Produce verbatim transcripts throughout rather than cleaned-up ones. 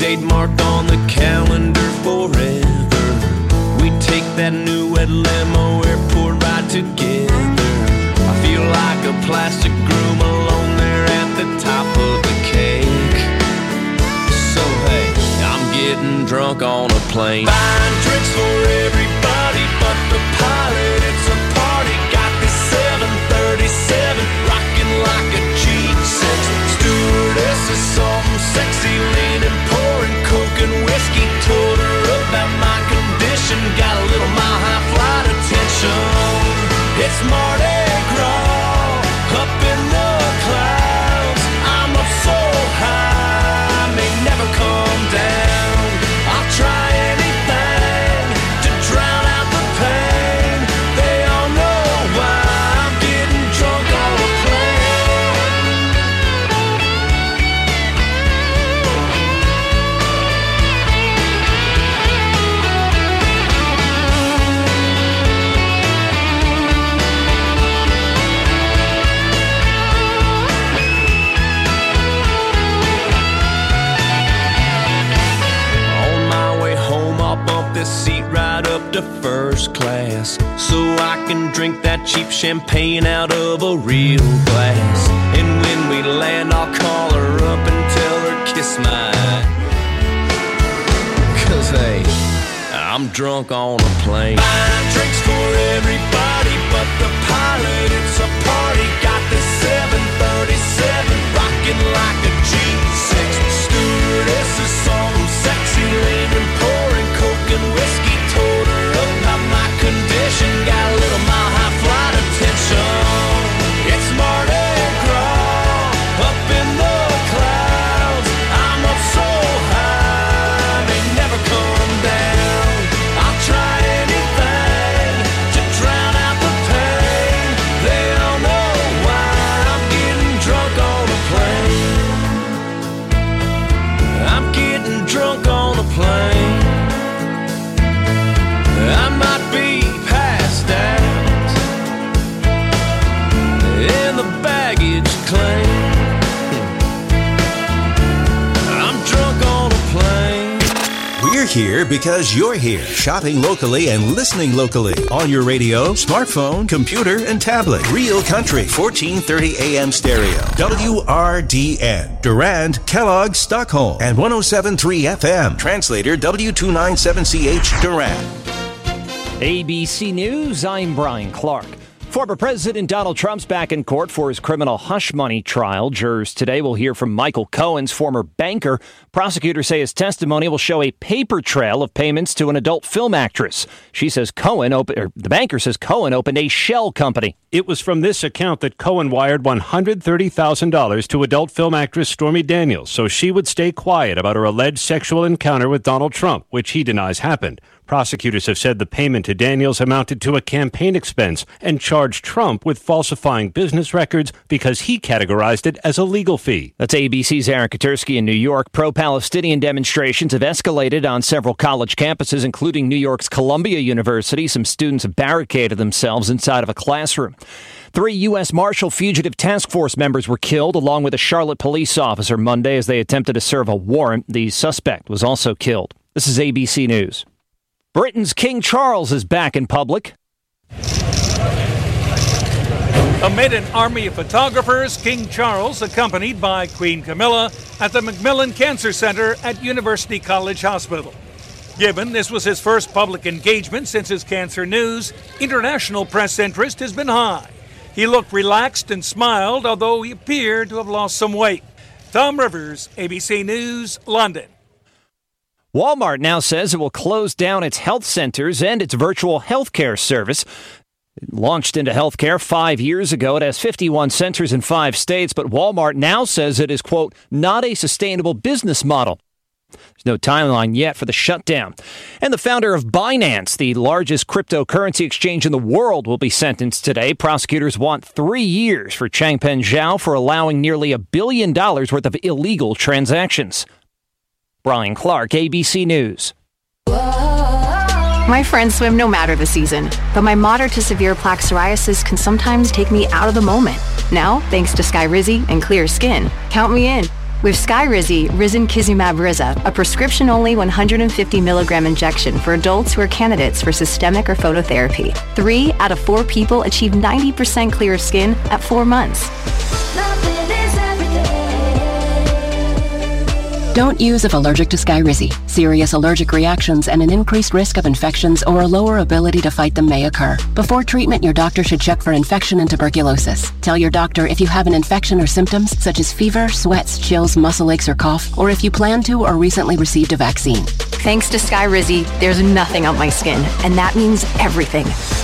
date marked on the calendar forever. We take that new red limo, airport ride together. I feel like a plastic groom alone there at the top of the cake. So hey, I'm getting drunk on a plane. Buying drinks for everybody but the pilot. It's a party, got this seven thirty-seven rocking like a G six. Stewardess is something sexy, leaning, pouring coke and whiskey. Told her about my condition, got a little mile high flight attention. It's Mardi Gras up in the clouds. I'm up so high, I may never come down. I'll try anything to drown out the pain. They all know why I'm getting drunk on a this seat right up to first class, so I can drink that cheap champagne out of a real glass. And when we land, I'll call her up and tell her kiss my, cause hey, I'm drunk on a plane. Buying drinks for everybody but the pilot. It's a party, got this seven thirty-seven rocking like a G six. Stewardess is something sexy, leaning, pouring coke and whiskey. Told her about my condition, got a little mile high flight attention. It's Mardi Gras up in the clouds. I'm up so high, I may never come down. I'll try anything to drown out the pain. They all know why I'm getting drunk on a plane. I'm getting drunk on a plane. I might be passed out in the baggage claim. I'm drunk on a plane. We're here because you're here. Shopping locally and listening locally. On your radio, smartphone, computer, and tablet. Real Country, fourteen thirty A M stereo. W R D N. Durand, Kellogg, Stockholm. And one oh seven point three F M. Translator W two ninety-seven C H, Durand. A B C News, I'm Brian Clark. Former President Donald Trump's back in court for his criminal hush money trial. Jurors today will hear from Michael Cohen's former banker. Prosecutors say his testimony will show a paper trail of payments to an adult film actress. She says Cohen opened, or the banker says Cohen opened a shell company. It was from this account that Cohen wired one hundred thirty thousand dollars to adult film actress Stormy Daniels so she would stay quiet about her alleged sexual encounter with Donald Trump, which he denies happened. Prosecutors have said the payment to Daniels amounted to a campaign expense and charged Trump with falsifying business records because he categorized it as a legal fee. That's A B C's Aaron Katursky in New York. Pro-Palestinian demonstrations have escalated on several college campuses, including New York's Columbia University. Some students have barricaded themselves inside of a classroom. Three U S Marshal Fugitive Task Force members were killed, along with a Charlotte police officer Monday as they attempted to serve a warrant. The suspect was also killed. This is A B C News. Britain's King Charles is back in public. Amid an army of photographers, King Charles, accompanied by Queen Camilla, at the Macmillan Cancer Center at University College Hospital. Given this was his first public engagement since his cancer news, international press interest has been high. He looked relaxed and smiled, although he appeared to have lost some weight. Tom Rivers, A B C News, London. Walmart now says it will close down its health centers and its virtual healthcare service. It launched into healthcare five years ago. It has fifty-one centers in five states, but Walmart now says it is, quote, not a sustainable business model. There's no timeline yet for the shutdown. And the founder of Binance, the largest cryptocurrency exchange in the world, will be sentenced today. Prosecutors want three years for Changpeng Zhao for allowing nearly a billion dollars worth of illegal transactions. Brian Clark, A B C News. My friends swim no matter the season, but my moderate to severe plaque psoriasis can sometimes take me out of the moment. Now, thanks to Skyrizi and Clear Skin, count me in. With Skyrizi Risankizumab Riza, a prescription-only one hundred fifty milligram injection for adults who are candidates for systemic or phototherapy. Three out of four people achieve ninety percent clear skin at four months. Don't use if allergic to Skyrizi. Serious allergic reactions and an increased risk of infections or a lower ability to fight them may occur. Before treatment, your doctor should check for infection and tuberculosis. Tell your doctor if you have an infection or symptoms such as fever, sweats, chills, muscle aches, or cough, or if you plan to or recently received a vaccine. Thanks to Skyrizi, there's nothing on my skin, and that means everything.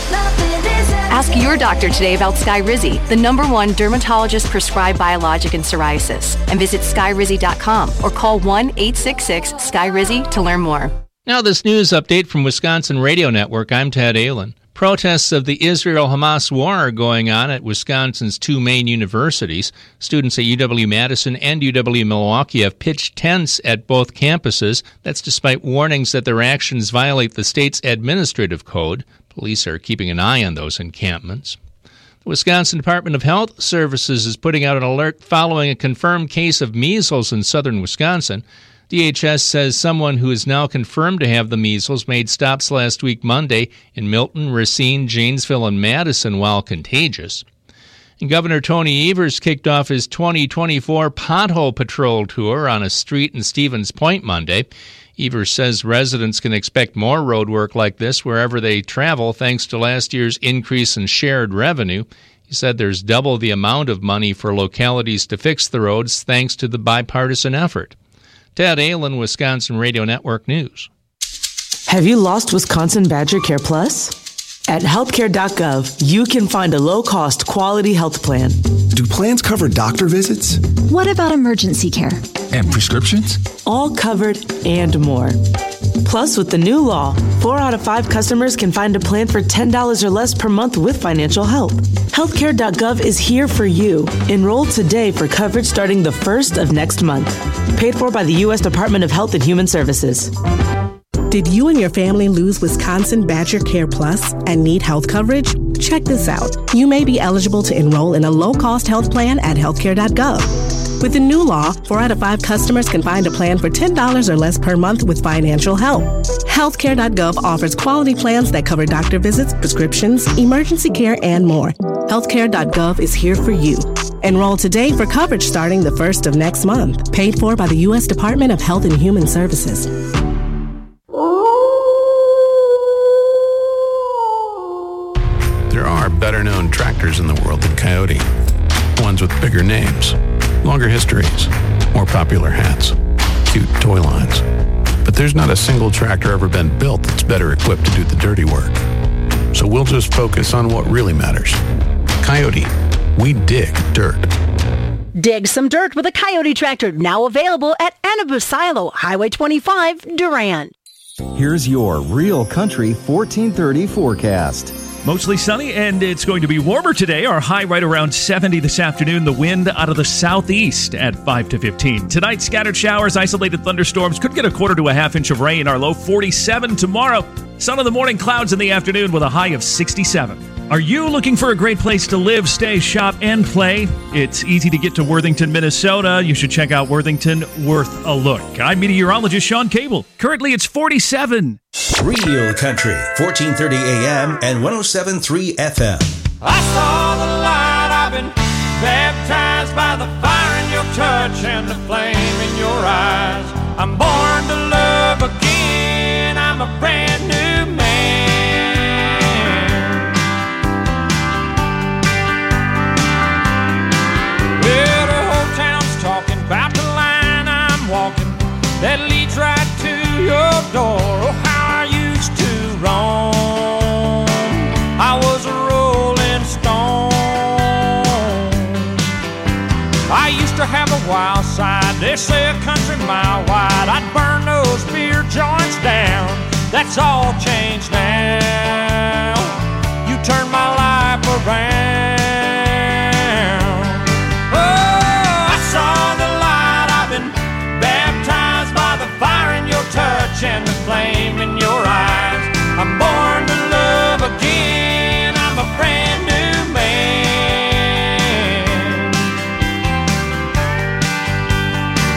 Ask your doctor today about Skyrizi, the number one dermatologist-prescribed biologic in psoriasis, and visit skyrizi dot com or call one eight six six Skyrizi to learn more. Now this news update from Wisconsin Radio Network. I'm Ted Allen. Protests of the Israel-Hamas war are going on at Wisconsin's two main universities. Students at U W-Madison and U W-Milwaukee have pitched tents at both campuses. That's despite warnings that their actions violate the state's administrative code. Police are keeping an eye on those encampments. The Wisconsin Department of Health Services is putting out an alert following a confirmed case of measles in southern Wisconsin. D H S says someone who is now confirmed to have the measles made stops last week Monday in Milton, Racine, Janesville, and Madison while contagious. And Governor Tony Evers kicked off his twenty twenty-four Pothole Patrol Tour on a street in Stevens Point Monday. Evers says residents can expect more road work like this wherever they travel thanks to last year's increase in shared revenue. He said there's double the amount of money for localities to fix the roads thanks to the bipartisan effort. Ted Allen, Wisconsin Radio Network News. Have you lost Wisconsin Badger Care Plus? At healthcare dot gov, you can find a low-cost, quality health plan. Do plans cover doctor visits? What about emergency care? And prescriptions? All covered and more. Plus, with the new law, four out of five customers can find a plan for ten dollars or less per month with financial help. healthcare dot gov is here for you. Enroll today for coverage starting the first of next month. Paid for by the U S Department of Health and Human Services. Did you and your family lose Wisconsin Badger Care Plus and need health coverage? Check this out. You may be eligible to enroll in a low-cost health plan at healthcare dot gov. With the new law, four out of five customers can find a plan for ten dollars or less per month with financial help. healthcare dot gov offers quality plans that cover doctor visits, prescriptions, emergency care, and more. healthcare dot gov is here for you. Enroll today for coverage starting the first of next month. Paid for by the U S Department of Health and Human Services. There are better-known tractors in the world than Coyote. Ones with bigger names, longer histories, more popular hats, cute toy lines. But there's not a single tractor ever been built that's better equipped to do the dirty work. So we'll just focus on what really matters. Coyote, we dig dirt. Dig some dirt with a Coyote tractor, now available at Anabu Silo, Highway twenty-five, Durand. Here's your Real Country fourteen thirty forecast. Mostly sunny, and it's going to be warmer today. Our high right around seventy this afternoon. The wind out of the southeast at five to fifteen. Tonight, scattered showers, isolated thunderstorms. Could get a quarter to a half inch of rain. Our low forty-seven tomorrow. Sun in the morning, clouds in the afternoon with a high of sixty-seven. Are you looking for a great place to live, stay, shop, and play? It's easy to get to Worthington, Minnesota. You should check out Worthington. Worth a look. I'm meteorologist Sean Cable. Currently, it's forty-seven. Real Country, fourteen thirty A M and one oh seven point three F M. I saw the light, I've been baptized by the fire in your touch and the flame in your eyes. I'm born to love again, I'm a brand new man. Well, the whole town's talking about the line I'm walking that leads right to your door. Oh, how I used to roam, I was a rolling stone. I used to have a wild side, they say a country mile wide. I'd burn those beer joints down, that's all changed now. You turned my life around. Oh, I saw the light, I've been baptized by the fire in your touch and the flame in your eyes. I'm born to love again, I'm a brand new man.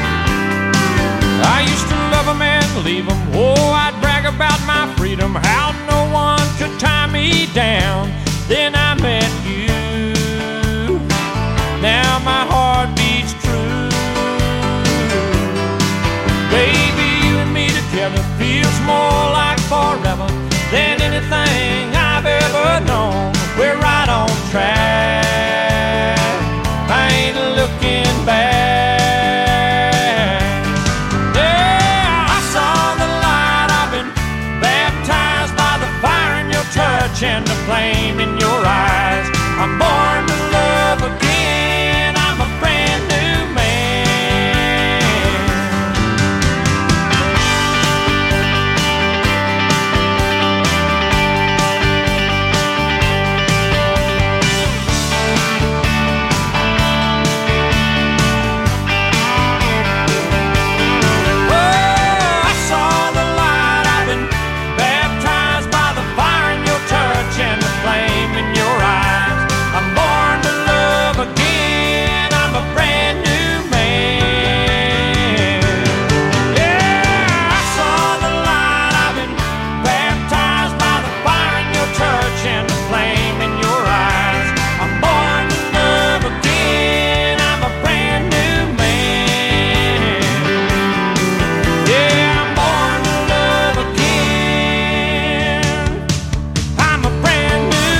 track. I ain't looking back. Yeah, I saw the light. I've been baptized by the fire in your touch and the flame in your eyes. I'm born to love again. I'm a brand new man. Oh, I saw the light. I've been baptized by the fire in your touch and the flame in your eyes. I'm born to love again. I'm a brand new man. Yeah, I saw the light. I've been baptized by the fire in your church and the flame in your eyes. I'm born to love again. I'm a brand new man. Yeah, I'm born to love again. I'm a brand new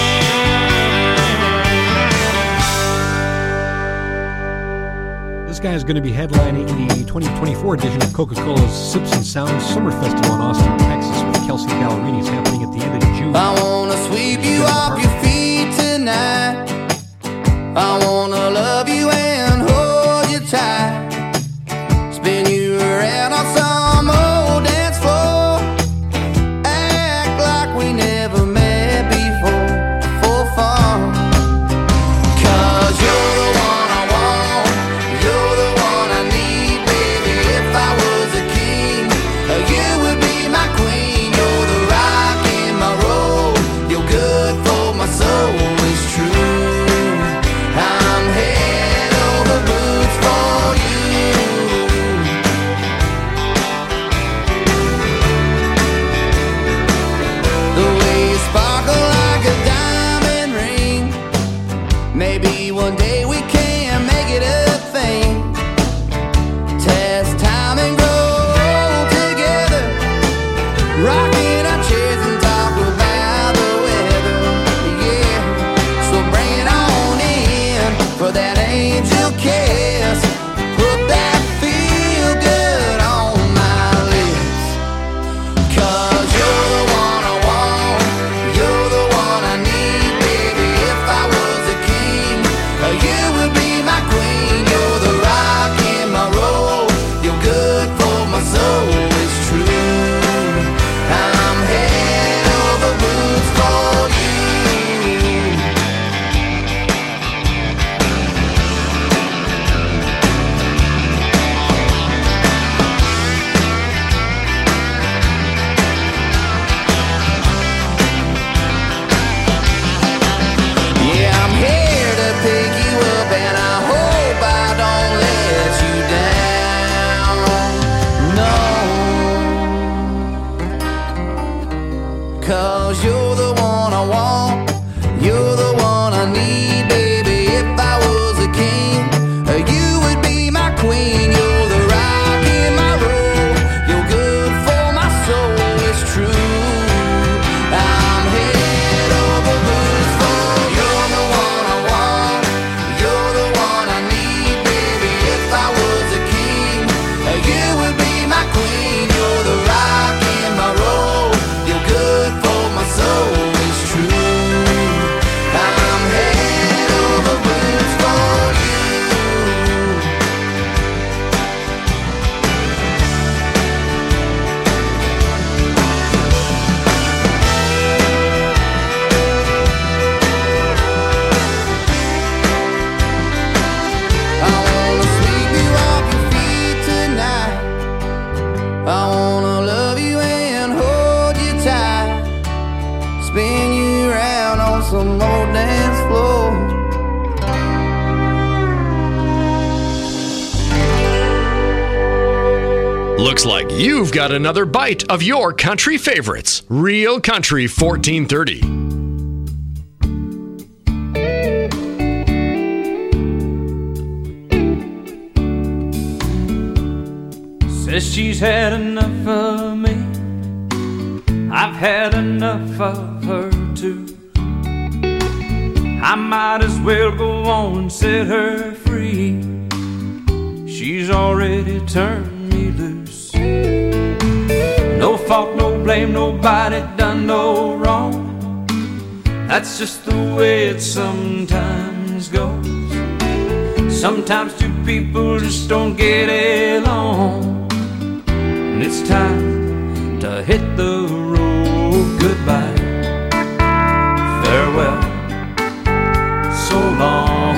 man. This guy is going to be headlining the twenty twenty-four edition of Coca-Cola's Sips and Sounds Summer Festival in Austin, Texas, with Kelsey Ballerini. It's happening at the end of June. I wanna sweep you off your feet tonight. I wanna love you and hold you tight. Spin you around on some old dance floor. Act like we never met before, for fun. Cause you're the one I want, you're the one I need, baby. If I was a king, you would be my queen. You're the rock in my road, you're good for my soul, it's true. I'm head over boots for you. The way you sparkle like a diamond ring. Maybe one day we can make it a thing. Test time and grow together. Rocking our chairs and talk about the weather. Yeah, so bring it on in for that angel kiss. Put that feel good on my lips. Cause you're the one I want, you're the one I need, baby. If I was a king, you would be my queen. You're the rock in my road, you're good for my soul, it's true. I'm head over boots for you. Yeah, I'm here to pick you up, and I hope I don't let you down. No, cause you're the one I want, you're the one I need, baby. If I was a king, you would be my queen. You're the rock in my road, you're good for my soul, it's true. I'm head over boots for you. You're the one I want, you're the one I need, baby. If I was a king, you would be my queen. You're the rock in my road, you're good for my soul, it's true. I'm head over boots for you. I wanna sweep you off your feet tonight. I wanna love you and hold you tight. Spin you around on some old dance floor. Looks like you've got another bite of your country favorites. Real Country fourteen thirty. Says she's had enough of me. I've had enough of her too. I might as well go on and set her free. She's already turned me loose. No fault, no blame, nobody done no wrong. That's just the way it sometimes goes. Sometimes two people just don't get along, and it's time to hit the road. Goodbye, farewell, so long,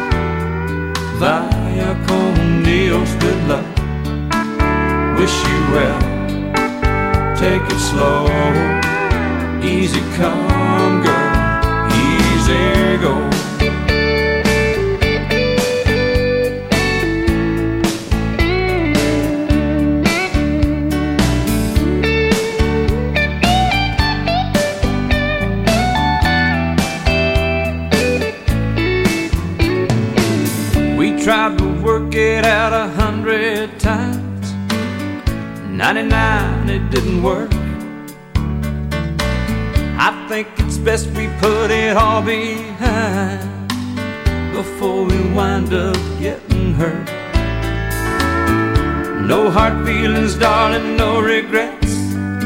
vaya con Dios, good luck, wish you well, take it slow, easy come girl, easy go. Tried to work it out a hundred times, ninety-nine it didn't work. I think it's best we put it all behind before we wind up getting hurt. No hard feelings, darling, no regrets,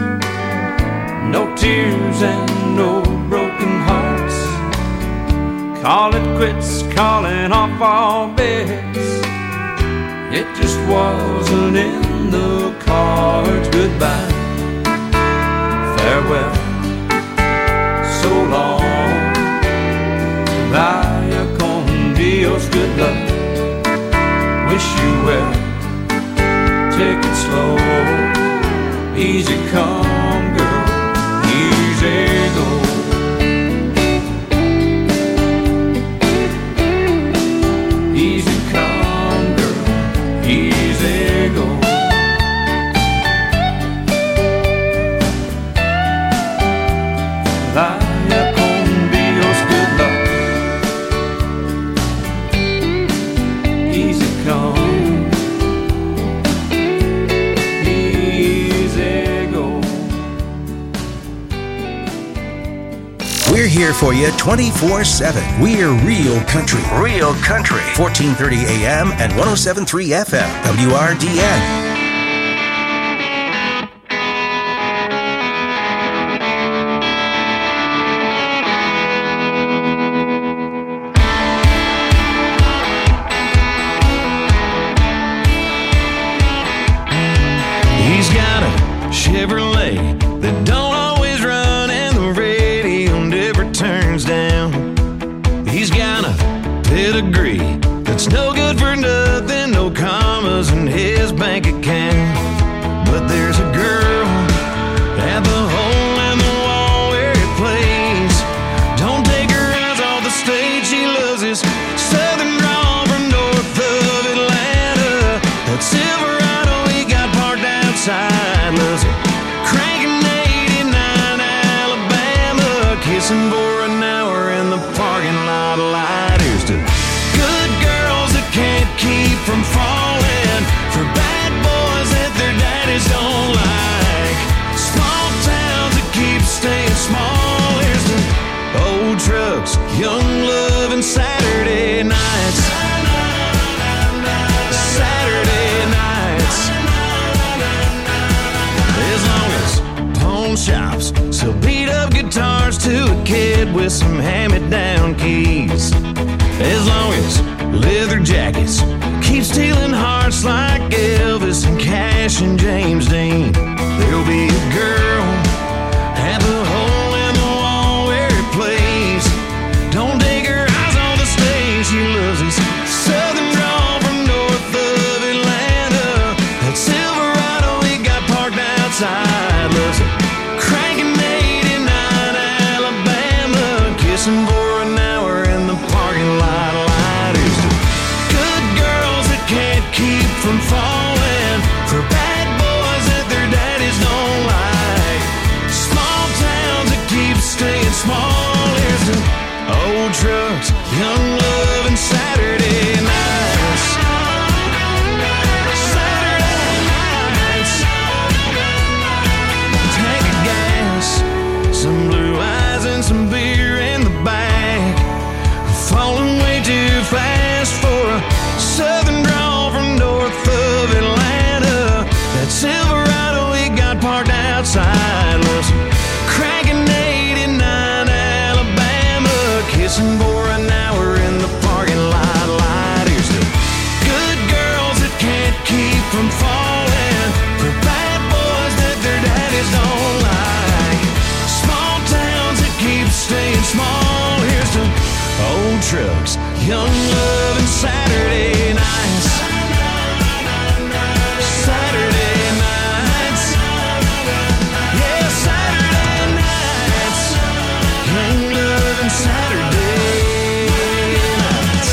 no tears and no broken hearts. Call it quits, calling off all bets. It just wasn't in the cards. Goodbye, farewell, so long, vaya con Dios, good luck, wish you well, take it slow, easy come girl, easy go. We're here for you twenty-four seven. We're Real Country. Real Country. fourteen thirty A M and one oh seven point three F M. W R D N. He's got a Chevrolet that don't always run, and the radio never turns down. He's got a pedigree that's no good for nothing, no commas in his bank account. But there's a girl at the hole in the wall where it plays. Don't take her eyes off the stage, she loves his southern drawl from north of Atlanta. That Silverado he got parked outside, loves it cranking eighty-nine Alabama, kissing for an hour in the parking lot light. Here's to good girls that can't keep from falling for bad boys that their daddies don't like, small towns that keep staying small. Here's to old trucks, young love, and Saturday nights. Saturday nights. As long as pawn shops sell beat up guitars to a kid with some hand-me-down keys, as long as leather jackets keep stealing hearts like Elvis and Cash and James Dean, there'll be a girl at the hole in the wall where it plays. Don't take her eyes on the stage, she loves his southern drawl from north of Atlanta. That Silverado he got parked outside, loves it cranking eighty-nine Alabama, kissing for an hour in the parking lot light. Here's to good girls that can't keep from falling for bad boys that their daddies don't like, small towns that keep staying small. Here's to old trucks, young love, and Saturday nights. Saturday nights. Tank of gas, some blue eyes and some beer in the back. kissing for an hour in the parking lot. Light. Here's to good girls that can't keep from falling, for bad boys that their daddies don't like, small towns that keep staying small. Here's to old trucks, young love, and Saturday nights. Saturday nights. Yeah, Saturday nights. Young love and Saturday nights.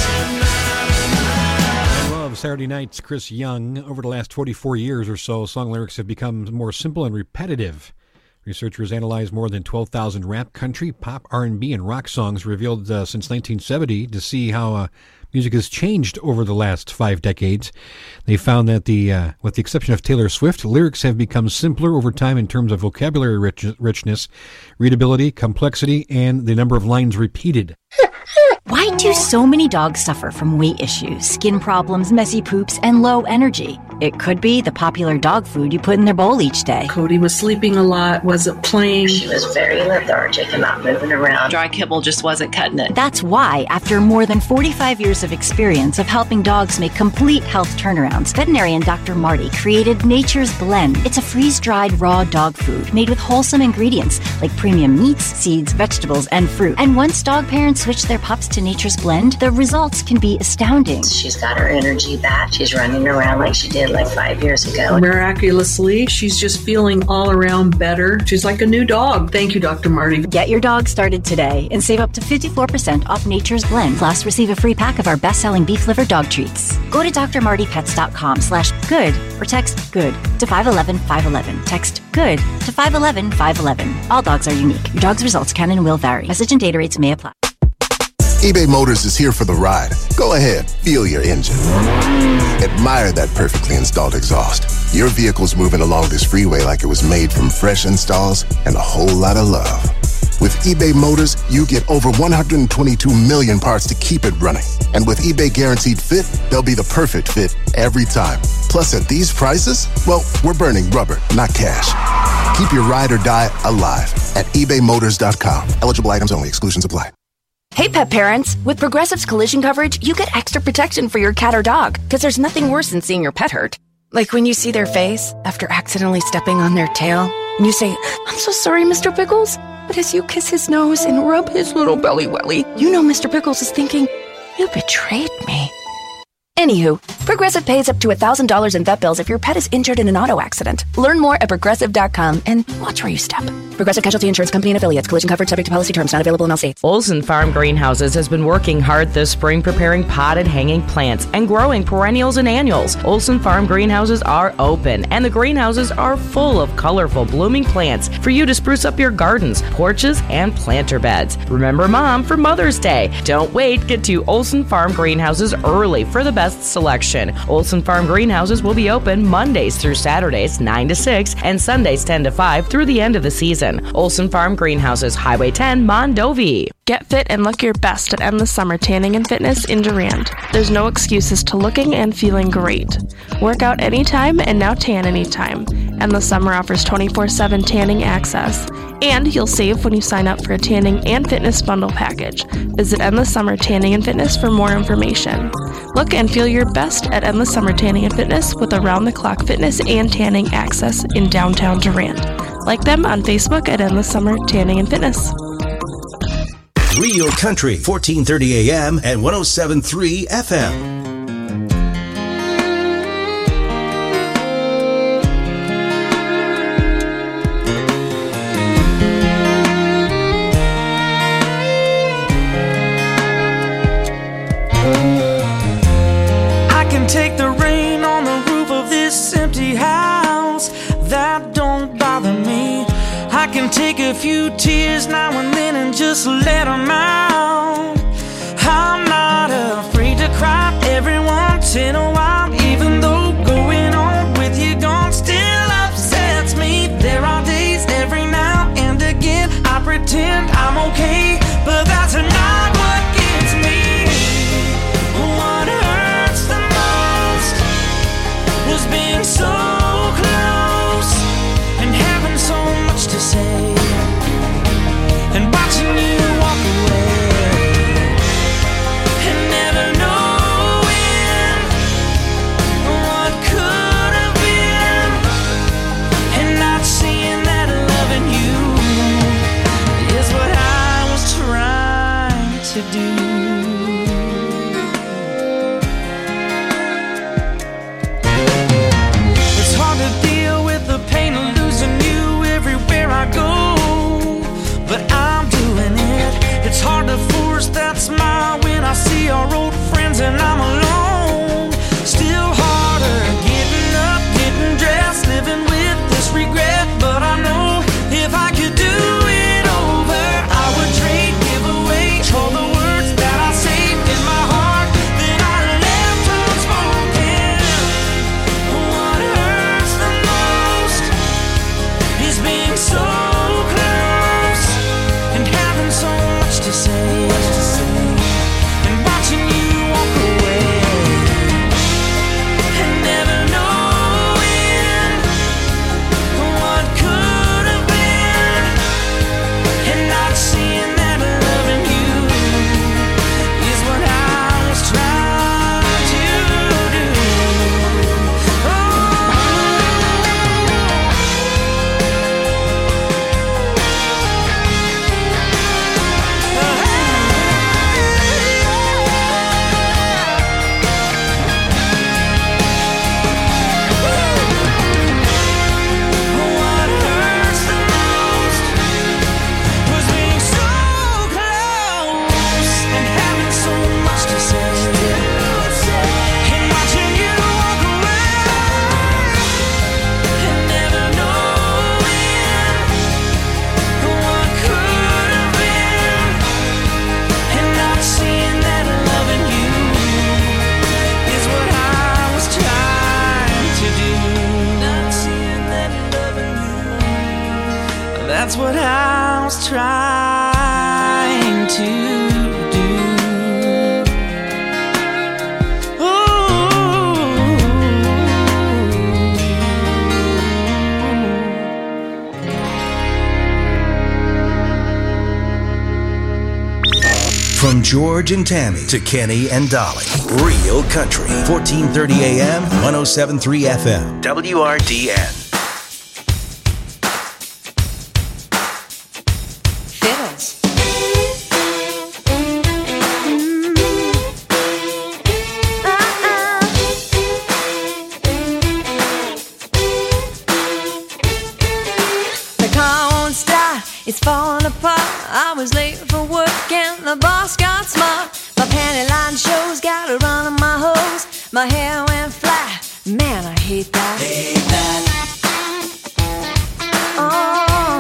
I love Saturday Nights, Chris Young. Over the last forty-four years or so, song lyrics have become more simple and repetitive. Researchers analyzed more than twelve thousand rap, country, pop, R and B, and rock songs revealed uh, since nineteen seventy to see how uh, music has changed over the last five decades. They found that, the, uh, with the exception of Taylor Swift, lyrics have become simpler over time in terms of vocabulary rich- richness, readability, complexity, and the number of lines repeated. Why do so many dogs suffer from weight issues, skin problems, messy poops, and low energy? It could be the popular dog food you put in their bowl each day. Cody was sleeping a lot, wasn't playing. She was very lethargic and not moving around. Dry kibble just wasn't cutting it. That's why, after more than forty-five years of experience of helping dogs make complete health turnarounds, veterinarian Doctor Marty created Nature's Blend. It's a freeze-dried raw dog food made with wholesome ingredients like premium meats, seeds, vegetables, and fruit. And once dog parents switch their pups to Nature's Blend, the results can be astounding. She's got her energy back. She's running around like she did like five years ago. Miraculously, she's just feeling all around better. She's like a new dog. Thank you, Doctor Marty. Get your dog started today and save up to fifty-four percent off Nature's Blend. Plus, receive a free pack of our best-selling beef liver dog treats. Go to drmartypets.com slash good or text good to five one one five one one. Text good to five one one five one one. All dogs are unique. Your dog's results can and will vary. Message and data rates may apply. eBay Motors is here for the ride. Go ahead, feel your engine. Admire that perfectly installed exhaust. Your vehicle's moving along this freeway like it was made from fresh installs and a whole lot of love. With eBay Motors, you get over one hundred twenty-two million parts to keep it running. And with eBay Guaranteed Fit, they'll be the perfect fit every time. Plus, at these prices, well, we're burning rubber, not cash. Keep your ride or die alive at ebay motors dot com. Eligible items only. Exclusions apply. Hey, pet parents! With Progressive's collision coverage, you get extra protection for your cat or dog, because there's nothing worse than seeing your pet hurt. Like when you see their face after accidentally stepping on their tail, and you say, "I'm so sorry, Mister Pickles." But as you kiss his nose and rub his little belly welly, you know Mister Pickles is thinking, "You betrayed me." Anywho, Progressive pays up to one thousand dollars in vet bills if your pet is injured in an auto accident. Learn more at progressive dot com and watch where you step. Progressive Casualty Insurance Company and Affiliates. Collision coverage subject to policy terms. Not available in all states. Olson Farm Greenhouses has been working hard this spring preparing potted hanging plants and growing perennials and annuals. Olson Farm Greenhouses are open, and the greenhouses are full of colorful blooming plants for you to spruce up your gardens, porches, and planter beds. Remember Mom for Mother's Day. Don't wait. Get to Olson Farm Greenhouses early for the best selection. Olson Farm Greenhouses will be open Mondays through Saturdays nine to six and Sundays ten to five through the end of the season. Olson Farm Greenhouses, Highway ten, Mondovi. Get fit and look your best at Endless Summer Tanning and Fitness in Durand. There's no excuses to looking and feeling great. Work out anytime and now tan anytime. Endless Summer offers twenty-four seven tanning access. And you'll save when you sign up for a tanning and fitness bundle package. Visit Endless Summer Tanning and Fitness for more information. Look and feel your best at Endless Summer Tanning and Fitness with around-the-clock fitness and tanning access in downtown Durand. Like them on Facebook at Endless Summer Tanning and Fitness. Real Country, fourteen thirty A M and one oh seven point three F M. I can take the rain on the roof of this empty house. That don't bother me. I can take a few tears now and then and just let them out. I'm not afraid to cry every once in a while, even though going on with you gone still upsets me. There are days every now and again I pretend I'm okay, but that's not what gets me. What hurts the most was being so close and having so much to say and watching you walk away. to do. It's hard to deal with the pain of losing you everywhere I go, but I'm doing it. It's hard to force that smile when I see our old friends and I'm alone. Still harder getting up, getting dressed, living with this regret. But I know if I could do it over, I would trade, give away all the words that I saved in my heart that I left unspoken. What hurts the most is being so close and having so much to say, and watching you walk away and never knowing what could have been, and not seeing that loving you is what I was trying to do. What hurts the most was being so close and having so much to say, and watching you walk away and never knowing what could have been, and not seeing that loving you is what I was trying to do. Not seeing that loving you, that's what I was trying to do. From George and Tammy to Kenny and Dolly. Real Country. fourteen thirty A M, one oh seven point three F M. W R D N. Fiddles. The car won't start, it's falling apart. I was late for work and the boss got smart. My panty line shows, got a run on my hose. My hair went flat, man, I hate that. Hate that. Oh.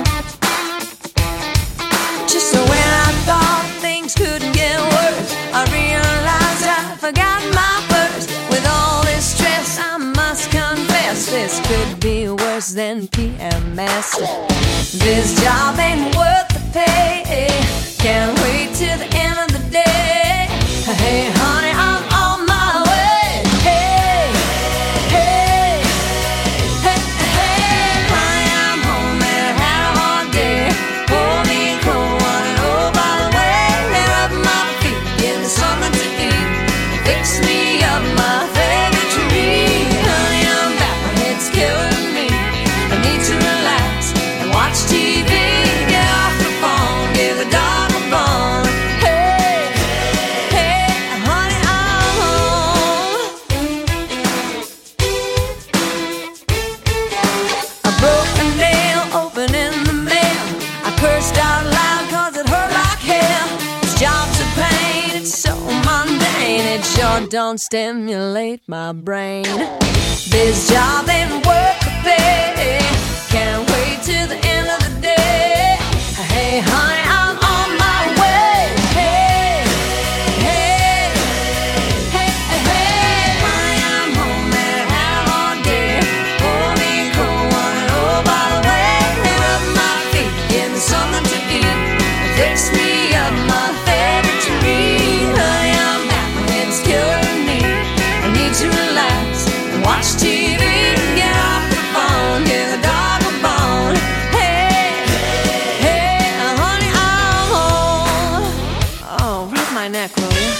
Just so when I thought things couldn't get worse, I realized I forgot my purse. With all this stress, I must confess, this could be worse than P M S. This job ain't worth the pay. Can't wait till the end of the day. Hey, honey, I'm on my way. Hey, hey, hey, hey, honey, I'm home and had a hard day. Pour me a cold one, and oh, by the way, hair up my feet, give me something to eat. Fix me up my favorite treat. Honey, I'm back, my head's killing me. I need to relax and watch T V. Get off the phone, give a dog a bone. Hey, hey, honey, I'm home. A broken nail open in the mail. I cursed out loud cause it hurt like hell. This job's a pain, it's so mundane. It sure don't stimulate my brain. This job ain't worth the pay. Can't wait till the end of the day. Hey, honey, I'm on my way. Hey, hey, hey, hey, honey, I'm home and had a hard day. Pour me a cold one, and oh, by the way, rub my feet, give me something to eat. Fix me up my favorite treat. Honey, I'm back, my head's killing me. I need to relax and watch T V. Get off the phone, give a dog a bone. Hey, hey, honey, I'm home. Oh, rub my neck, will you?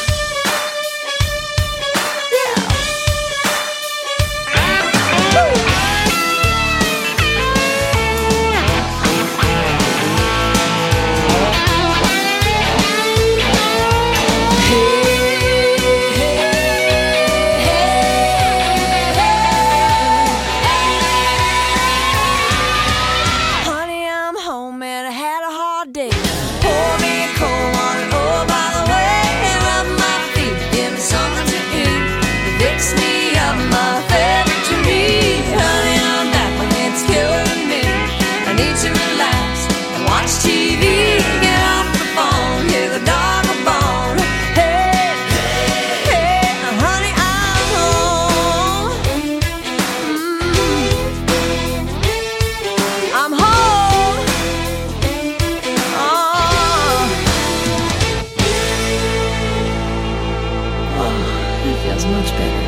feels much better.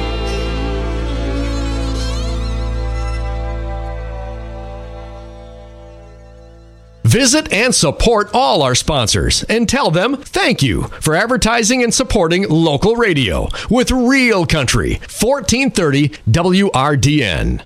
Visit and support all our sponsors and tell them thank you for advertising and supporting local radio with Real Country, fourteen thirty W R D N.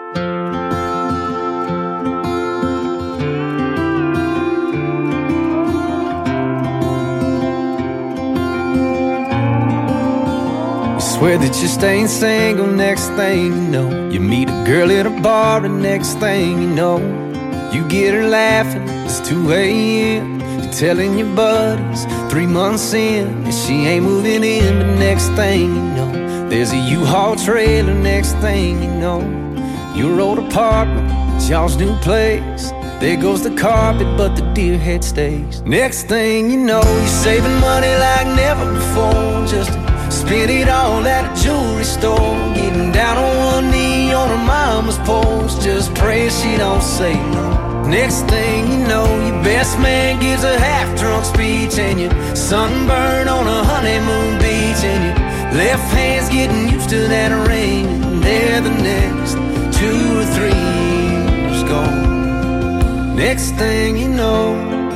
Swear that you're staying single, next thing you know, you meet a girl at a bar, and next thing you know, you get her laughing, it's two a.m. You're telling your buddies three months in and she ain't moving in. But next thing you know, there's a U-Haul trailer. Next thing you know, your old apartment, it's y'all's new place. There goes the carpet, but the deer head stays. Next thing you know, you're saving money like never before, just to spend it all at a jewelry store. Getting down on one knee on her mama's porch, just praying she don't say no. Next thing you know, your best man gives a half-drunk speech, and you're sunburned on a honeymoon beach, and your left hand's getting used to that ring, and there the next two or three years gone. Next thing you know,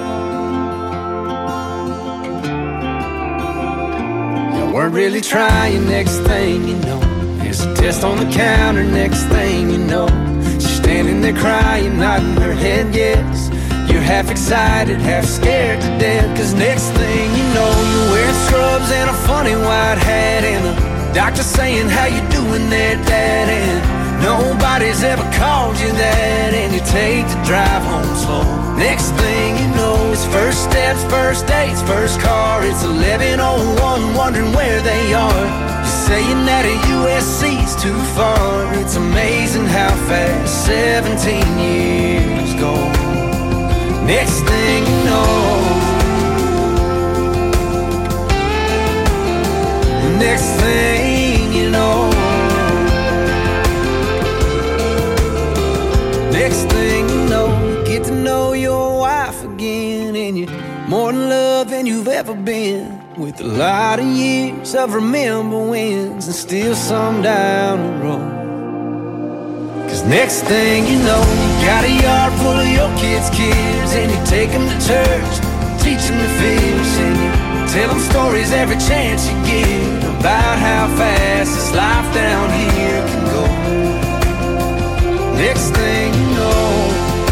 you weren't really trying. Next thing you know, there's a test on the counter. Next thing you know, standing there crying, nodding her head yes. You're half excited, half scared to death. Cause next thing you know, you're wearing scrubs and a funny white hat, and the doctor saying, how you doing there, Dad? And nobody's ever called you that, and you take the drive home slow. Next thing you know, it's first steps, first dates, first car. It's eleven oh one, wondering where they are. Saying that a U S C's too far. It's amazing how fast seventeen years go. Next thing you know, next thing you know, next thing you know, you get to know your wife again, and you're more in love than you've ever been. With a lot of years of remember wins, and still some down the road. Cause next thing you know, you got a yard full of your kids' kids, and you take them to church, teach them to fish, and you tell them stories every chance you get about how fast this life down here can go. Next thing you know,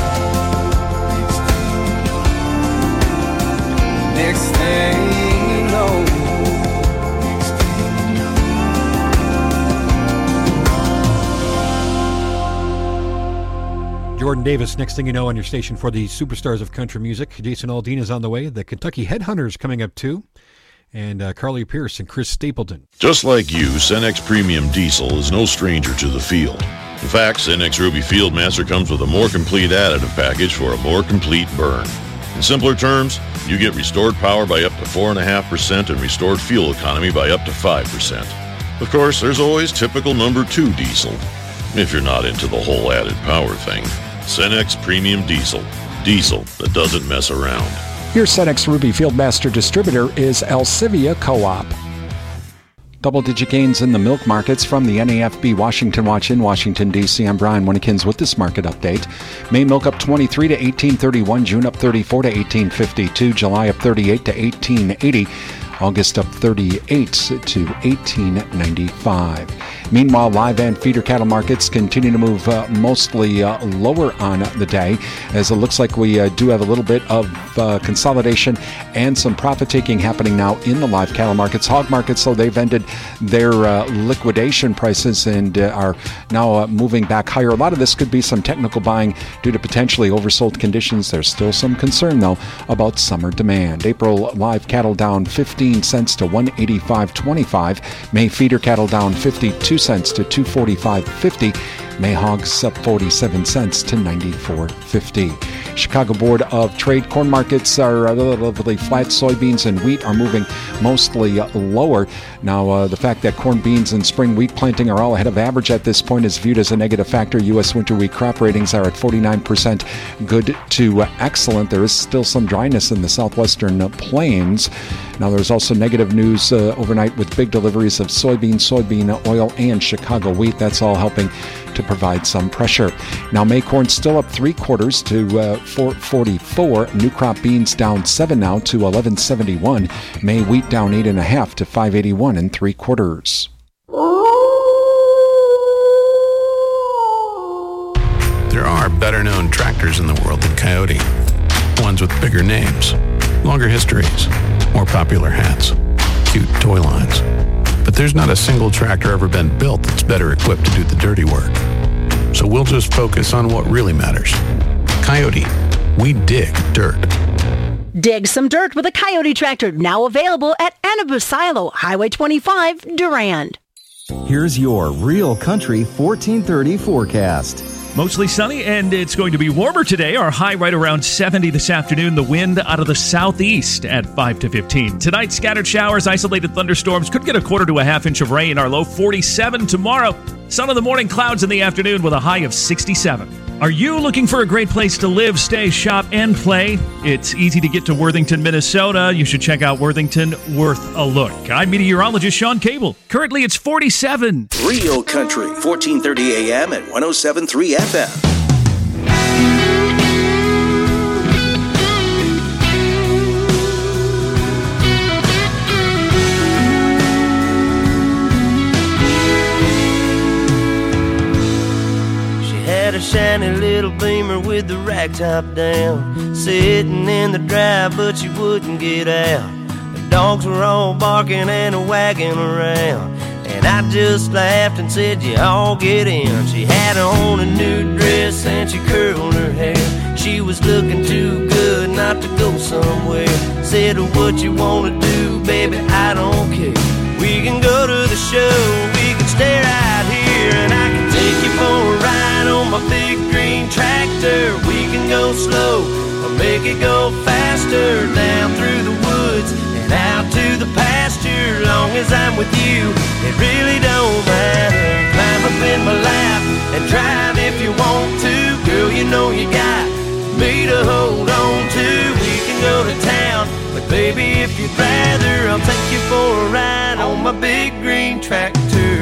next thing you know, Jordan Davis, next thing you know, on your station for the superstars of country music. Jason Aldean is on the way. The Kentucky Headhunters coming up too. And uh, Carly Pierce and Chris Stapleton. Just like you, Cenex Premium Diesel is no stranger to the field. In fact, Cenex Ruby Fieldmaster comes with a more complete additive package for a more complete burn. In simpler terms, you get restored power by up to four point five percent and restored fuel economy by up to five percent. Of course, there's always typical number two diesel, if you're not into the whole added power thing. Cenex Premium Diesel. Diesel that doesn't mess around. Your Cenex Ruby Fieldmaster distributor is Alcivia Co-op. Double-digit gains in the milk markets from the N A F B Washington Watch in Washington, D C I'm Brian Winnekins with this market update. May milk up twenty-three to eighteen thirty-one, June up thirty-four to eighteen fifty-two, July up thirty-eight to eighteen eighty, August up thirty-eight to eighteen ninety-five. Meanwhile, live and feeder cattle markets continue to move uh, mostly uh, lower on the day, as it looks like we uh, do have a little bit of uh, consolidation and some profit-taking happening now in the live cattle markets. Hog markets, though, they've ended their uh, liquidation prices and uh, are now uh, moving back higher. A lot of this could be some technical buying due to potentially oversold conditions. There's still some concern, though, about summer demand. April live cattle down fifteen cents to one eighty-five twenty-five. May feeder cattle down fifty-two cents to two forty-five fifty. May hogs up forty-seven cents to ninety-four fifty. Chicago Board of Trade corn markets are relatively flat. Soybeans and wheat are moving mostly lower. Now, uh, the fact that corn, beans, and spring wheat planting are all ahead of average at this point is viewed as a negative factor. U S winter wheat crop ratings are at forty-nine percent good to excellent. There is still some dryness in the southwestern plains. Now, there's also negative news uh, overnight with big deliveries of soybean, soybean oil, and Chicago wheat. That's all helping to provide some pressure. Now, May corn still up three quarters to uh, four forty-four. New crop beans down seven now to eleven seventy-one. May wheat down eight and a half to five eighty-one and three quarters. There are better-known tractors in the world than Coyote. Ones with bigger names, longer histories, more popular hats, cute toy lines. But there's not a single tractor ever been built that's better equipped to do the dirty work. So we'll just focus on what really matters. Coyote, we dig dirt. Dig some dirt with a Coyote tractor, now available at Anabu Silo, Highway twenty-five, Durand. Here's your Real Country fourteen thirty forecast. Mostly sunny, and it's going to be warmer today. Our high right around seventy this afternoon. The wind out of the southeast at five to fifteen. Tonight, scattered showers, isolated thunderstorms. Could get a quarter to a half inch of rain. Our low forty-seven tomorrow. Sun in the morning, clouds in the afternoon with a high of sixty-seven. Are you looking for a great place to live, stay, shop, and play? It's easy to get to Worthington, Minnesota. You should check out Worthington. Worth a look. I'm meteorologist Sean Cable. Currently, it's forty-seven. Real Country, fourteen thirty A M at one oh seven point three F M. A shiny little Beamer with the rag top down, sitting in the drive, but she wouldn't get out. The dogs were all barking and wagging around, and I just laughed and said, you all get in. She had on a new dress and she curled her hair. She was looking too good not to go somewhere. Said, what you wanna do, baby, I don't care. We can go to the show, we can stay right here, and I can take you for a ride on my big green tractor. We can go slow or make it go faster, down through the woods and out to the pasture. Long as I'm with you, it really don't matter. Climb up in my lap and drive if you want to. Girl, you know you got me to hold on to. We can go to town, but baby, if you'd rather, I'll take you for a ride on my big green tractor.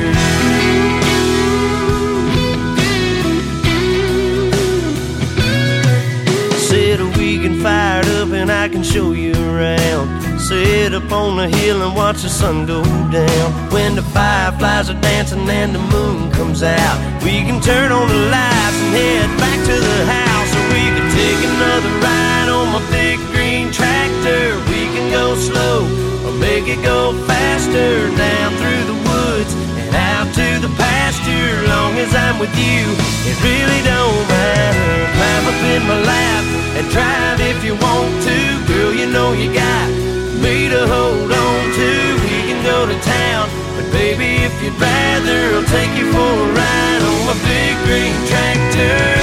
Said we can fire it up and I can show you around. Sit up on the hill and watch the sun go down. When the fireflies are dancing and the moon comes out, we can turn on the lights and head back to the house. Or we can take another ride on my big green tractor. We can go slow or make it go faster, down through the woods and out to the pasture. Long as I'm with you, it really don't matter. Climb up in my lap and drive if you want to. Girl, you know you got me to hold on to. We can go to town, but baby, if you'd rather, I'll take you for a ride on my big green tractor.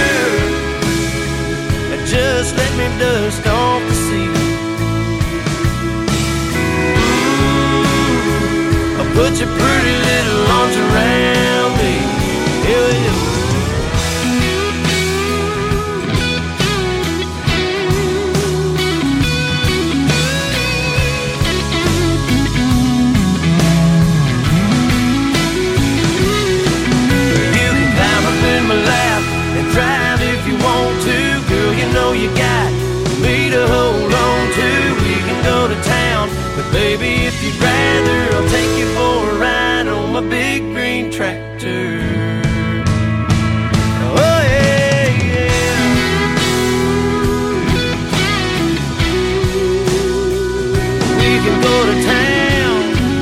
Just let me dust off the seat. Ooh, I'll put your pretty little arms around me. Hell yeah. You got me to hold on to. We can go to town, but baby, if you'd rather, I'll take you for a ride on my big green tractor. Oh yeah, yeah. We can go to town,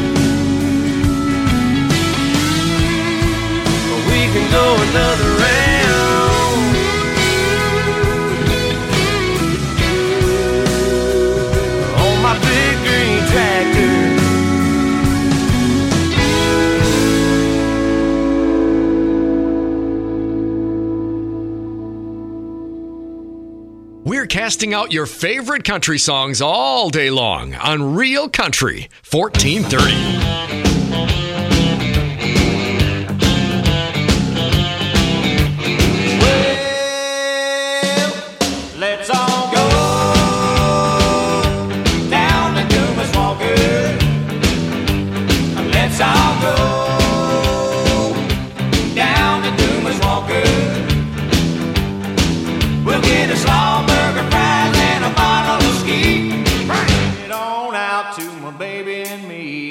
or we can go another round. We're casting out your favorite country songs all day long on Real Country fourteen thirty. Let's all go down to Dumas Walker. me.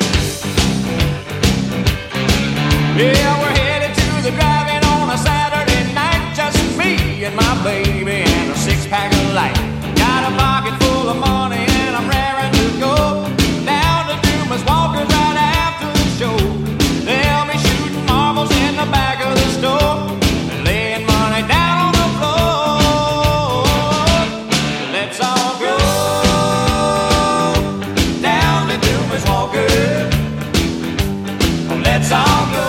Yeah, we're headed to the drive-in on a Saturday night, just me and my baby and a six-pack of light. Got a pocket full of money and I'm raring to go down to Dumas Walker's right after the show. They'll be shooting marbles in the back of the store, laying money down on the floor. Let's all go down to Dumas Walker. Let's all go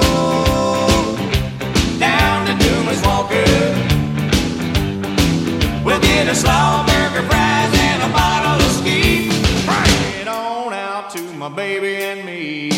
down to Dumas Walker. We'll get a slaw burger, fries, and a bottle of ski. Bring it on out to my baby and me.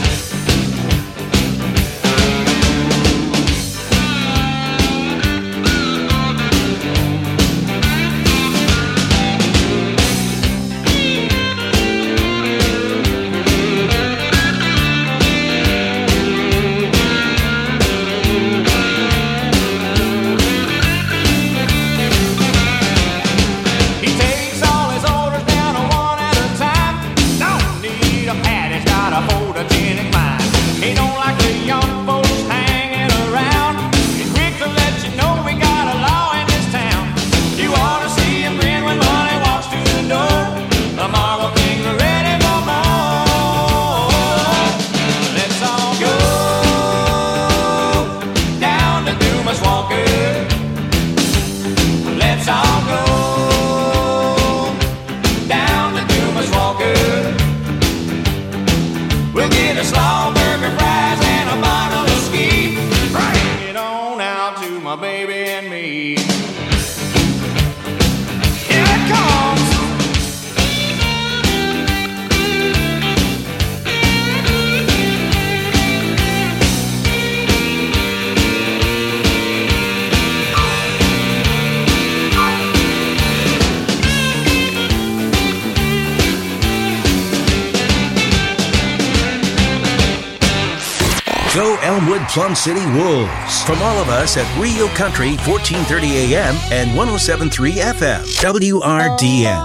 Go Elmwood Plum City Wolves. From all of us at Real Country, fourteen thirty A M and one oh seven point three F M, W R D N.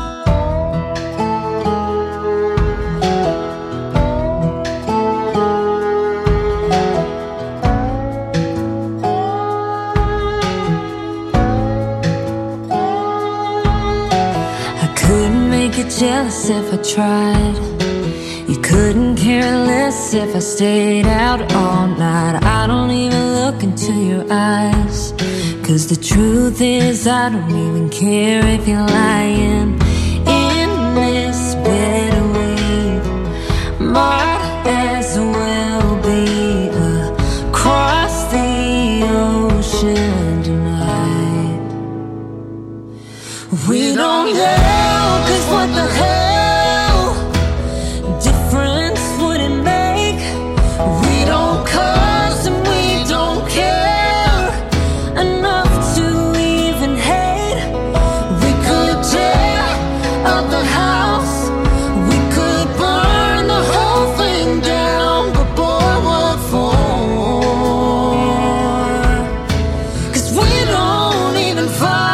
Jealous if I tried. You couldn't care less if I stayed out all night. I don't even look into your eyes, 'cause the truth is I don't even care if you're lying in this bed we might as well be across the ocean tonight. We don't know. What the hell difference would it make? We don't cuss and we don't care enough to even hate. We could tear up the house, we could burn the whole thing down, but boy, what for? 'Cause we don't even fight.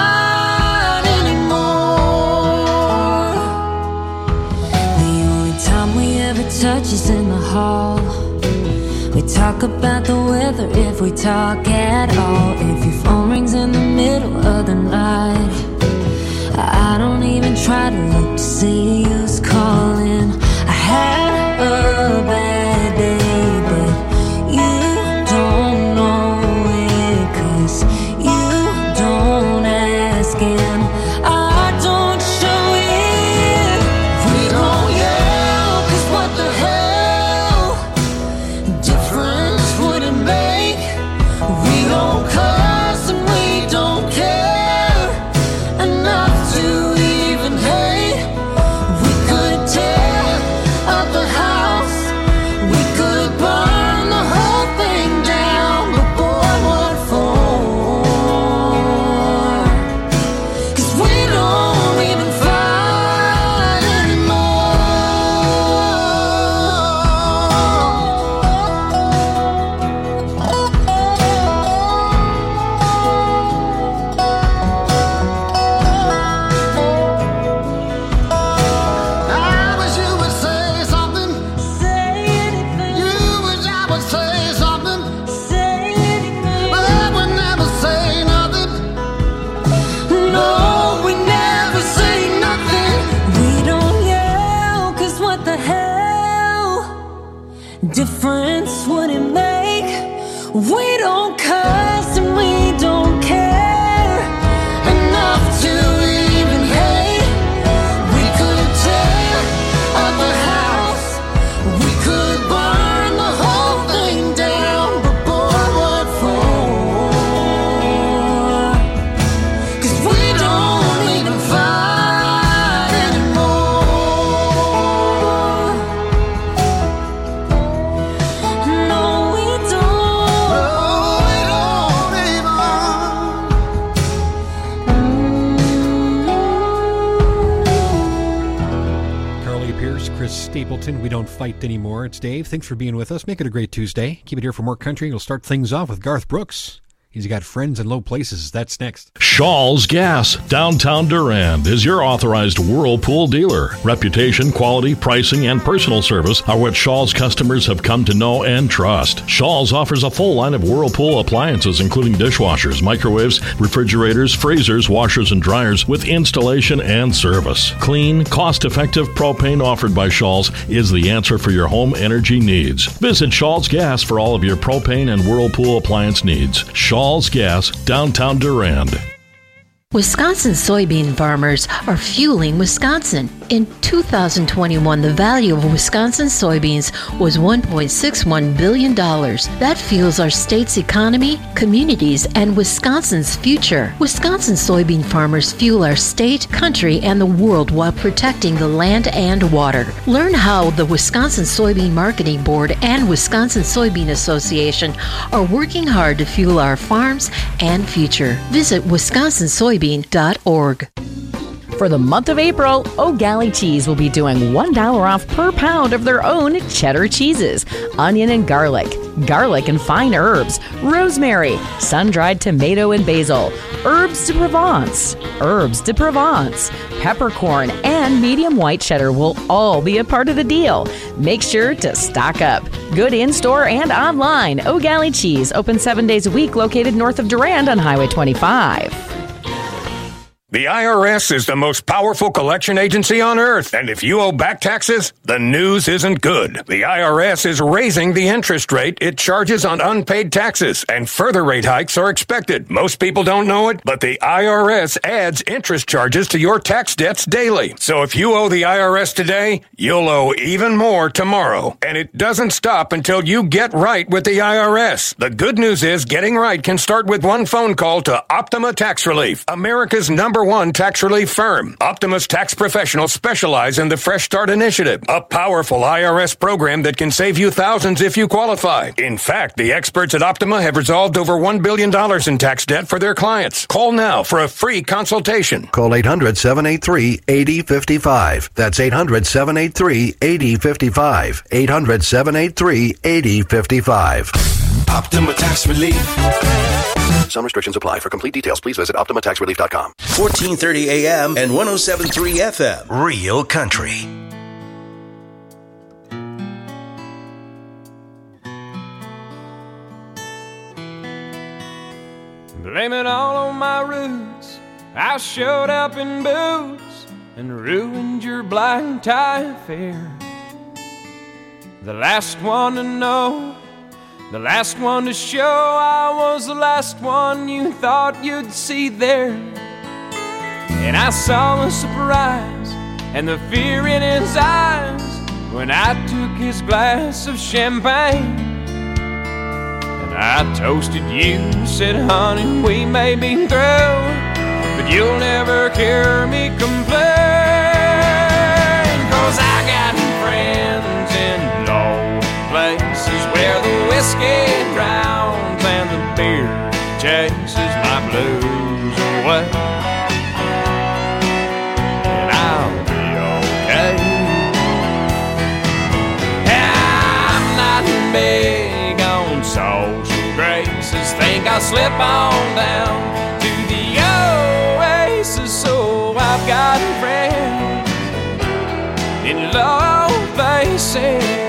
Touches in the hall. We talk about the weather if we talk at all. If your phone rings in the middle of the night, I don't even try to look to see who's calling. I had a bad day, but you don't know it, 'cause you don't ask and I don't show it. We don't yell, 'cause what the hell difference would it make? We don't cuss and we don't care enough to even hate. We could tear difference would it make? We don't cuss and we don't care enough to even hate. We could tear up a house, we could burn the whole thing down, but boy, what for? 'Cause we don't even fight anymore. No, we don't. No, we don't even. Carly Pierce, Chris Stapleton, we don't fight anymore. It's Dave. Thanks for being with us. Make it a great Tuesday. Keep it here for more country. We'll start things off with Garth Brooks. He's got friends in low places. That's next. Shaw's Gas, downtown Durand, is your authorized Whirlpool dealer. Reputation, quality, pricing, and personal service are what Shaw's customers have come to know and trust. Shaw's offers a full line of Whirlpool appliances, including dishwashers, microwaves, refrigerators, freezers, washers, and dryers, with installation and service. Clean, cost-effective propane offered by Shaw's is the answer for your home energy needs. Visit Shaw's Gas for all of your propane and Whirlpool appliance needs. Shaw's Gas, downtown Durand. Wisconsin soybean farmers are fueling Wisconsin. In two thousand twenty-one, the value of Wisconsin soybeans was one point six one billion dollars. That fuels our state's economy, communities, and Wisconsin's future. Wisconsin soybean farmers fuel our state, country, and the world while protecting the land and water. Learn how the Wisconsin Soybean Marketing Board and Wisconsin Soybean Association are working hard to fuel our farms and future. Visit wisconsin soybean dot org. For the month of April, O'Galley Cheese will be doing one dollar off per pound of their own cheddar cheeses, onion and garlic, garlic and fine herbs, rosemary, sun-dried tomato and basil, herbs de Provence, herbs de Provence, peppercorn, and medium white cheddar will all be a part of the deal. Make sure to stock up. Good in-store and online. O'Galley Cheese, open seven days a week, located north of Durand on Highway twenty-five. The I R S is the most powerful collection agency on earth, and if you owe back taxes, the news isn't good. The I R S is raising the interest rate it charges on unpaid taxes, and further rate hikes are expected. Most people don't know it, but the I R S adds interest charges to your tax debts daily. So if you owe the I R S today, you'll owe even more tomorrow. And it doesn't stop until you get right with the I R S. The good news is getting right can start with one phone call to Optima Tax Relief, America's number one tax relief firm. Optima's tax professionals specialize in the Fresh Start Initiative, a powerful I R S program that can save you thousands if you qualify. In fact, the experts at Optima have resolved over one billion dollars in tax debt for their clients. Call now for a free consultation. Call eight hundred, seven eight three, eight zero five five. That's eight hundred, seven eight three, eight zero five five. eight hundred, seven eight three, eight zero five five. Optima Tax Relief. Some restrictions apply. For complete details, please visit optima tax relief dot com. fourteen thirty A M and one oh seven point three F M. Real Country. Blame it all on my roots. I showed up in boots and ruined your black tie affair. The last one to know, the last one to show, I was the last one you thought you'd see there. And I saw the surprise and the fear in his eyes when I took his glass of champagne. And I toasted you, said, honey, we may be through, but you'll never hear me complain. 'Cause I got friends in low places where the whiskey drowns and the beer chases my blues away. And I'll be okay. I'm not big on social graces. Think I'll slip on down to the oasis. So I've got friends in low places.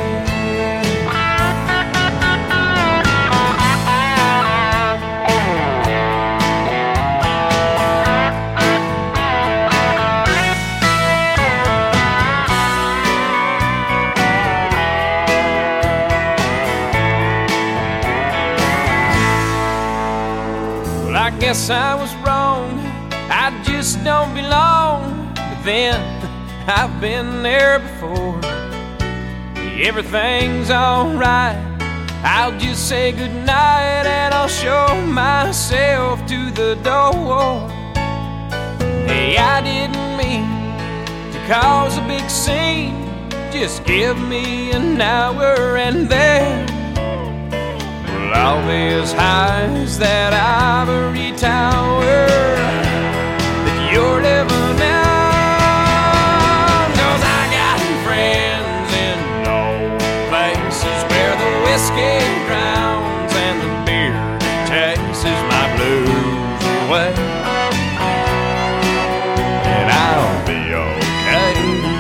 guess I was wrong, I just don't belong. But then, I've been there before. Everything's alright, I'll just say goodnight and I'll show myself to the door. Hey, I didn't mean to cause a big scene. Just give me an hour and then we'll all be as high as that ivory tower that you're living in. 'Cause I got friends in low places where the whiskey drowns and the beer chases my blues away. And I'll be okay.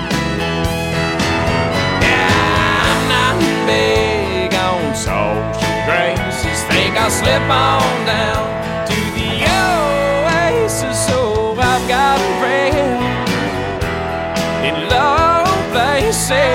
Yeah, I'm not big on social graces. Think I'll slip on down to the oasis. So I've got friends in low places.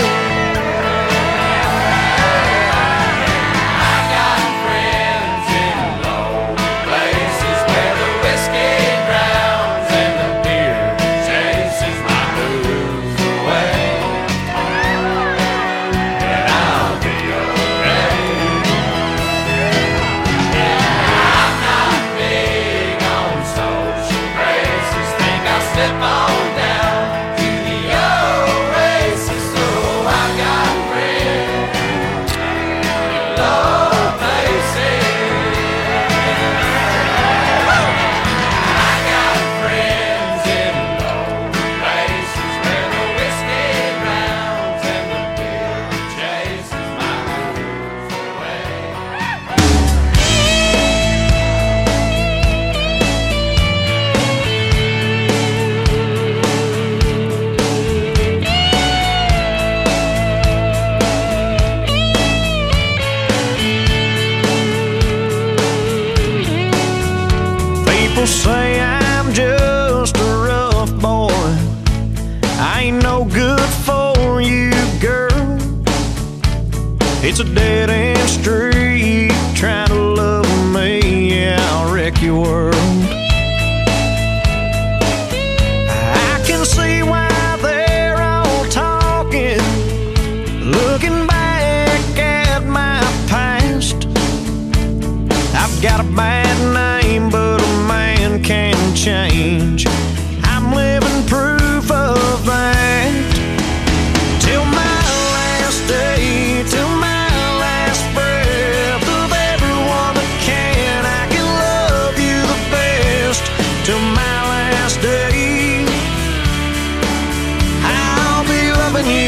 Say I'm just a rough boy, I ain't no good for you, girl. It's a dead-end street, trying to love me, yeah, I'll wreck your world. I can see why they're all talking, looking back at my past. I've got a bad name, but a man can change. I'm living proof of that. Till my last day, till my last breath, of everyone that can, I can love you the best. Till my last day, I'll be loving you.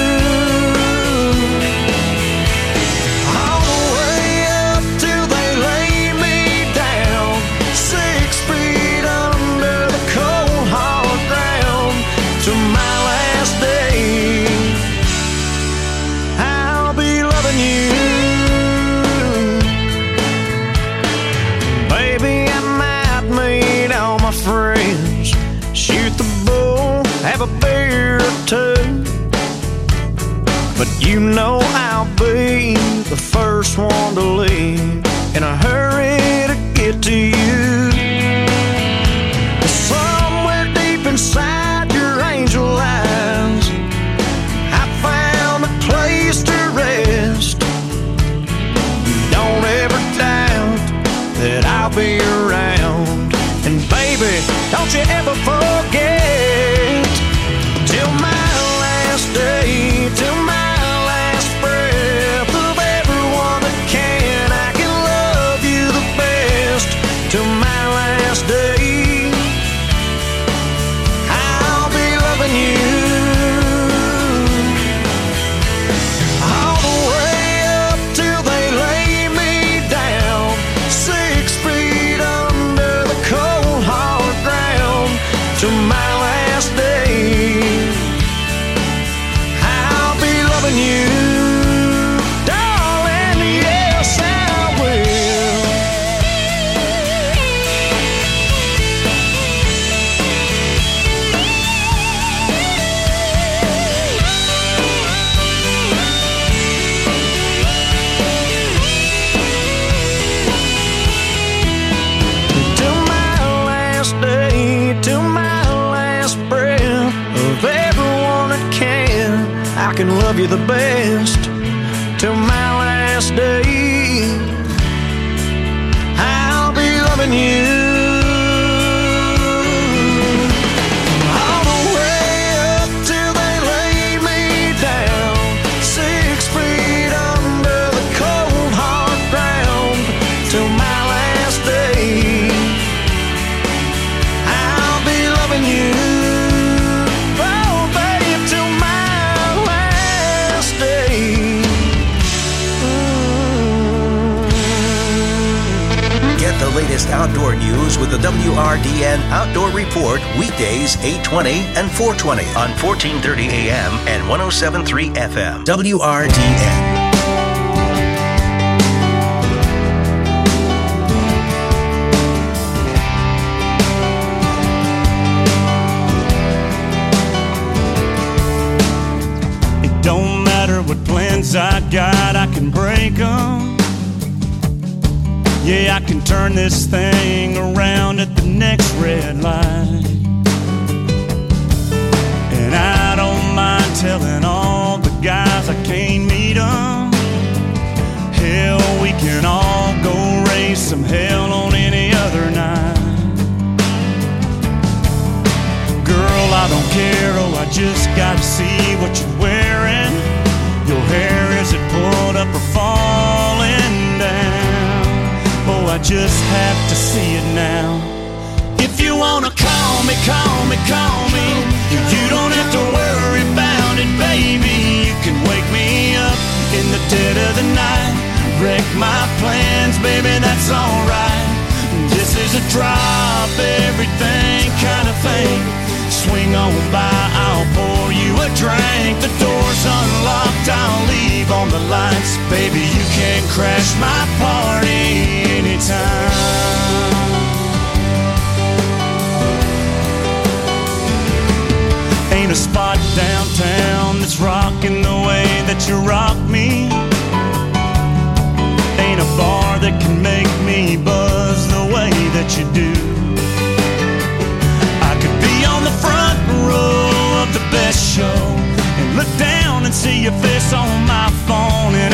Have a beer or two, but you know I'll be the first one to leave in a hurry to get to you. Somewhere deep inside your angel eyes, I found a place to rest. Don't ever doubt that I'll be around, and baby, don't you ever forget. Till my last day, till my last breath, of everyone that can, I can love you the best. Till my last day, I'll be loving you. All the way up till they lay me down, six feet under the cold hard ground. Till my can love you the best till my last day. I'll be loving you all the way up till they lay me down, six feet under the cold hard ground till my last day. I'll be loving you, oh babe, till my last day. Get the latest outdoor news with the W R D N Outdoor Report weekdays eight twenty and four twenty on fourteen thirty A M and one oh seven point three F M. W R D N. It don't matter what plans I got, I can break them. Yeah, I can turn this thing around at the next red light. And I don't mind telling all the guys I can't meet them. Hell, we can all go raise some hell on any other night. Girl, I don't care, oh, I just gotta see what you're wearing. Your hair, is it pulled up or falling down? Oh, I just have to see it now. If you wanna call me, call me, call me. You don't have to worry about it, baby. You can wake me up in the dead of the night. Wreck my plans, baby, that's alright. This is a drop everything kind of thing. Swing on by, I'll pour you a drink. The door's unlocked, I'll leave on the lights. Baby, you can crash my party anytime. Ain't a spot downtown that's rocking the way that you rock me. Ain't a bar that can make me buzz the way that you do. On the front row of the best show and look down and see your face on my phone.